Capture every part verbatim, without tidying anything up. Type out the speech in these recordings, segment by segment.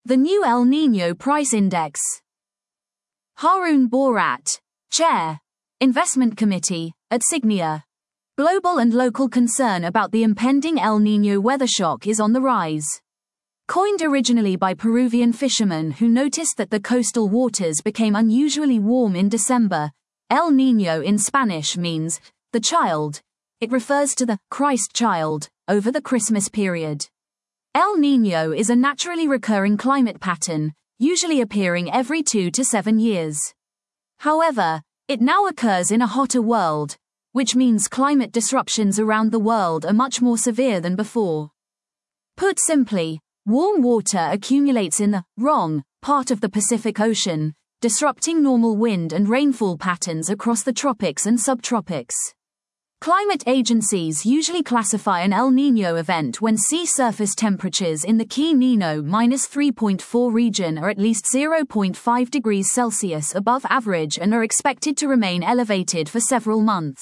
The new El Niño Price Index. Haroon Bhorat, Chair, Investment Committee, at Signia. Global and local concern about the impending El Niño weather shock is on the rise. Coined originally by Peruvian fishermen who noticed that the coastal waters became unusually warm in December, El Niño in Spanish means the child. It refers to the Christ child over the Christmas period. El Niño is a naturally recurring climate pattern, usually appearing every two to seven years. However, it now occurs in a hotter world, which means climate disruptions around the world are much more severe than before. Put simply, warm water accumulates in the wrong part of the Pacific Ocean, disrupting normal wind and rainfall patterns across the tropics and subtropics. Climate agencies usually classify an El Niño event when sea surface temperatures in the Key Nino minus three point four region are at least zero point five degrees Celsius above average and are expected to remain elevated for several months.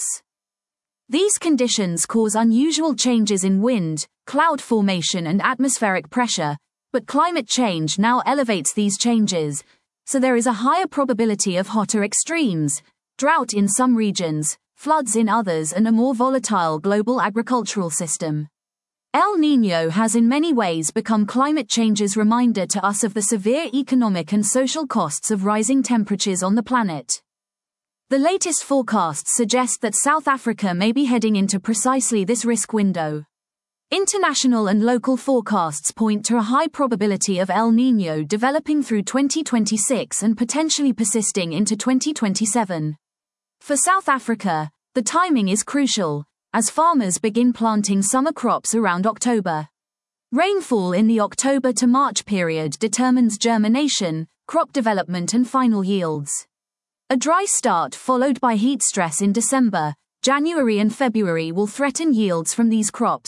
These conditions cause unusual changes in wind, cloud formation and atmospheric pressure, but climate change now elevates these changes, so there is a higher probability of hotter extremes, drought in some regions, floods in others and a more volatile global agricultural system. El Niño has in many ways become climate change's reminder to us of the severe economic and social costs of rising temperatures on the planet. The latest forecasts suggest that South Africa may be heading into precisely this risk window. International and local forecasts point to a high probability of El Niño developing through twenty twenty-six and potentially persisting into twenty twenty-seven. For South Africa, the timing is crucial, as farmers begin planting summer crops around October. Rainfall in the October to March period determines germination, crop development and final yields. A dry start followed by heat stress in December, January and February will threaten yields from these crops.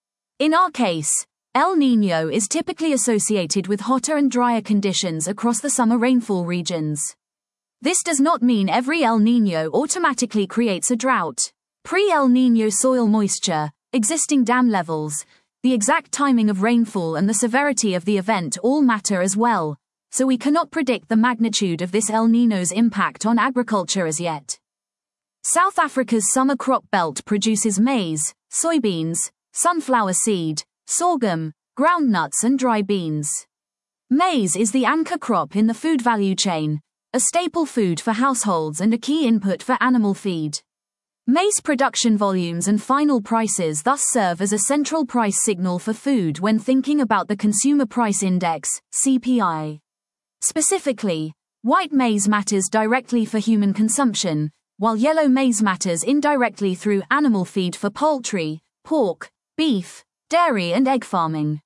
In our case, El Niño is typically associated with hotter and drier conditions across the summer rainfall regions. This does not mean every El Niño automatically creates a drought. Pre-El Niño soil moisture, existing dam levels, the exact timing of rainfall and the severity of the event all matter as well, so we cannot predict the magnitude of this El Niño's impact on agriculture as yet. South Africa's summer crop belt produces maize, soybeans, sunflower seed, sorghum, groundnuts and dry beans. Maize is the anchor crop in the food value chain, a staple food for households and a key input for animal feed. Maize production volumes and final prices thus serve as a central price signal for food when thinking about the Consumer Price Index, C P I. Specifically, white maize matters directly for human consumption, while yellow maize matters indirectly through animal feed for poultry, pork, beef, dairy and egg farming.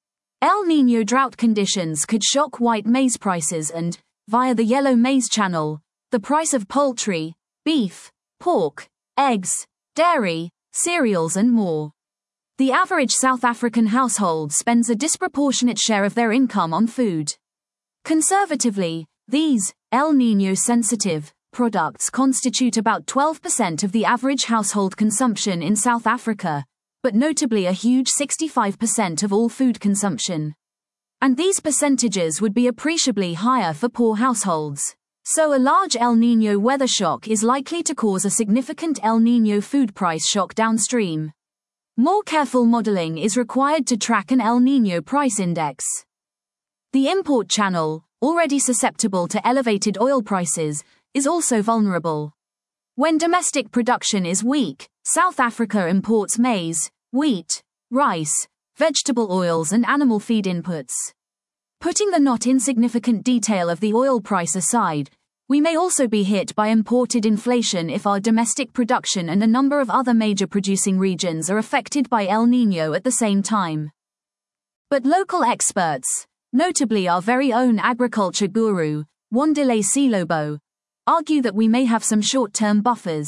El Niño drought conditions could shock white maize prices and, via the yellow maize channel, the price of poultry, beef, pork, eggs, dairy, cereals and more. The average South African household spends a disproportionate share of their income on food. Conservatively, these, El Niño-sensitive, products constitute about twelve percent of the average household consumption in South Africa, but notably a huge sixty-five percent of all food consumption. And these percentages would be appreciably higher for poor households. So a large El Niño weather shock is likely to cause a significant El Niño food price shock downstream. More careful modeling is required to track an El Niño price index. The import channel, already susceptible to elevated oil prices, is also vulnerable. When domestic production is weak, South Africa imports maize, wheat, rice, vegetable oils and animal feed inputs. Putting the not insignificant detail of the oil price aside, we may also be hit by imported inflation if our domestic production and a number of other major producing regions are affected by El Niño at the same time. But local experts, notably our very own agriculture guru, Wandile Selobo, argue that we may have some short-term buffers.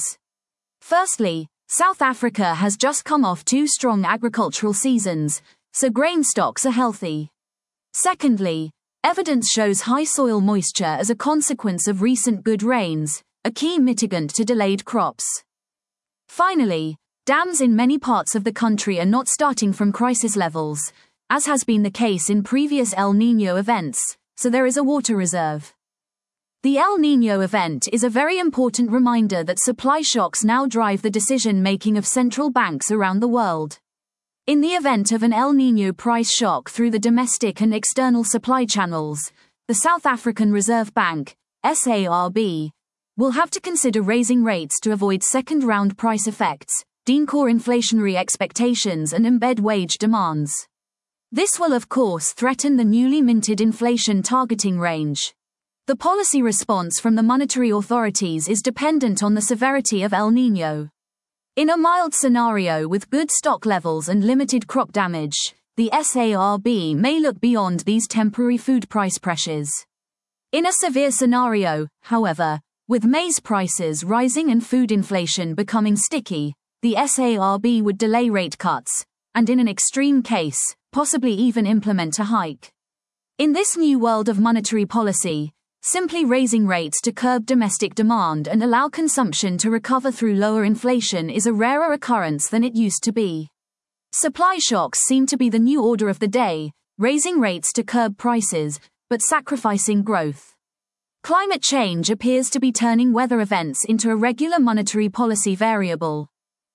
Firstly, South Africa has just come off two strong agricultural seasons, so grain stocks are healthy. Secondly, evidence shows high soil moisture as a consequence of recent good rains, a key mitigant to delayed crops. Finally, dams in many parts of the country are not starting from crisis levels, as has been the case in previous El Niño events, so there is a water reserve. The El Niño event is a very important reminder that supply shocks now drive the decision-making of central banks around the world. In the event of an El Niño price shock through the domestic and external supply channels, the South African Reserve Bank, S A R B, will have to consider raising rates to avoid second-round price effects, deepen core inflationary expectations and embed wage demands. This will of course threaten the newly minted inflation targeting range. The policy response from the monetary authorities is dependent on the severity of El Niño. In a mild scenario with good stock levels and limited crop damage, the S A R B may look beyond these temporary food price pressures. In a severe scenario, however, with maize prices rising and food inflation becoming sticky, the S A R B would delay rate cuts, and in an extreme case, possibly even implement a hike. In this new world of monetary policy, simply raising rates to curb domestic demand and allow consumption to recover through lower inflation is a rarer occurrence than it used to be. Supply shocks seem to be the new order of the day, raising rates to curb prices, but sacrificing growth. Climate change appears to be turning weather events into a regular monetary policy variable.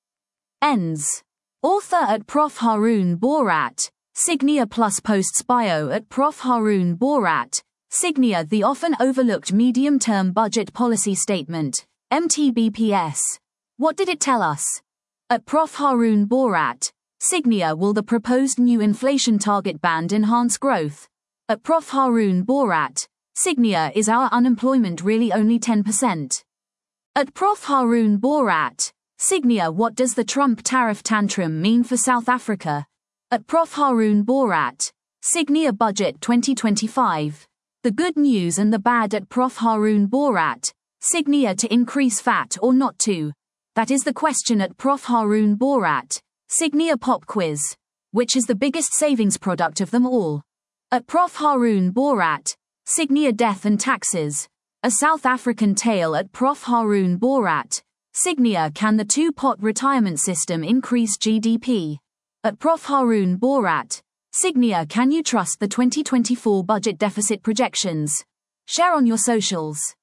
Ends. Author at Professor Haroon Bhorat, Signia plus posts bio at Professor Haroon Bhorat, Signia. The often overlooked medium-term budget policy statement, M T B P S. What did it tell us? At Professor Haroon Bhorat, Signia. Will the proposed new inflation target band enhance growth? At Professor Haroon Bhorat, Signia. Is our unemployment really only ten percent? At Professor Haroon Bhorat, Signia. What does the Trump tariff tantrum mean for South Africa? At Professor Haroon Bhorat, Signia. Budget twenty twenty-five. The good news and the bad at Professor Haroon Bhorat, Signia. To increase V A T or not to? That is the question at Professor Haroon Bhorat, Signia. Pop quiz. Which is the biggest savings product of them all? At Professor Haroon Bhorat, Signia. Death and taxes. A South African tale at Professor Haroon Bhorat, Signia. Can the two-pot retirement system increase G D P? At Professor Haroon Bhorat, Signia. Can you trust the twenty twenty-four budget deficit projections? Share on your socials.